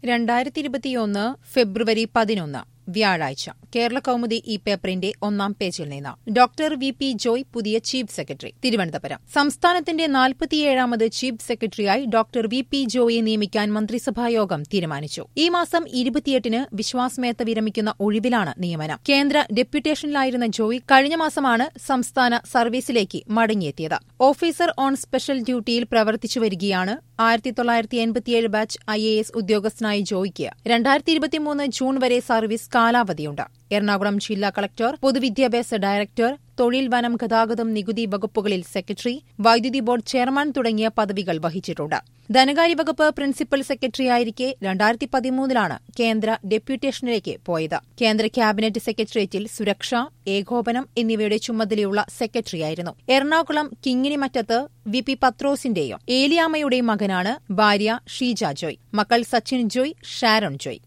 2021 ഫെബ്രുവരി 11 വ്യാഴാഴ്ച കേരള കൗമുദി ഈ പേപ്പറിന്റെ ഒന്നാം പേജിൽ നിന്ന് ഡോക്ടർ വി പി ജോയ് പുതിയ ചീഫ് സെക്രട്ടറി തിരുവനന്തപുരം. സംസ്ഥാനത്തിന്റെ 47ാമത് ചീഫ് സെക്രട്ടറിയായി ഡോക്ടർ വി പി ജോയെ നിയമിക്കാൻ മന്ത്രിസഭായോഗം തീരുമാനിച്ചു. ഈ മാസം 28-ന് വിശ്വാസമേത്ത വിരമിക്കുന്ന ഒഴിവിലാണ് നിയമനം. കേന്ദ്ര ഡെപ്യൂട്ടേഷനിലായിരുന്ന ജോയ് കഴിഞ്ഞ മാസമാണ് സംസ്ഥാന സർവീസിലേക്ക് മടങ്ങിയെത്തിയത്. ഓഫീസർ ഓൺ സ്പെഷ്യൽ ഡ്യൂട്ടിയിൽ പ്രവർത്തിച്ചുവരികയാണ്. 1987 ബാച്ച് IAS ഉദ്യോഗസ്ഥനായ ജോയ്ക്ക് 2023 ജൂൺ വരെ സർവീസ് കാലാവധിയുണ്ട്. എറണാകുളം ജില്ലാ കളക്ടർ, പൊതുവിദ്യാഭ്യാസ ഡയറക്ടർ, തൊഴിൽ, വനം, ഗതാഗതം, നികുതി വകുപ്പുകളിൽ സെക്രട്ടറി, വൈദ്യുതി ബോർഡ് ചെയർമാൻ തുടങ്ങിയ പദവികൾ വഹിച്ചിട്ടുണ്ട്. ധനകാര്യ വകുപ്പ് പ്രിൻസിപ്പൽ സെക്രട്ടറിയായിരിക്കെ 2013-ലാണ് കേന്ദ്ര ഡെപ്യൂട്ടേഷനിലേക്ക് പോയത്. കേന്ദ്ര ക്യാബിനറ്റ് സെക്രട്ടേറിയറ്റിൽ സുരക്ഷ, ഏകോപനം എന്നിവയുടെ ചുമതലയുള്ള സെക്രട്ടറിയായിരുന്നു. എറണാകുളം കിങ്ങിണിമറ്റത്ത് വി പി പത്രോസിന്റെയും ഏലിയാമ്മയുടെയും മകനാണ് ഭാര്യ ഷീജ ജോയ്. മക്കൾ സച്ചിൻ ജോയ്, ഷാരോൺ ജോയ്.